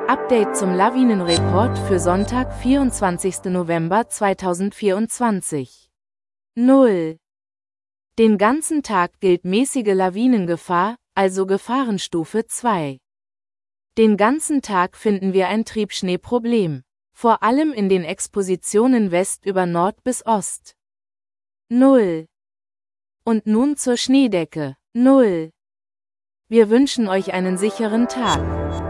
Update zum Lawinenreport für Sonntag, 24. November 2024. 0. Den ganzen Tag gilt mäßige Lawinengefahr, also Gefahrenstufe 2. Den ganzen Tag finden wir ein Triebschneeproblem, vor allem in den Expositionen West über Nord bis Ost. 0. Und nun zur Schneedecke. 0. Wir wünschen euch einen sicheren Tag.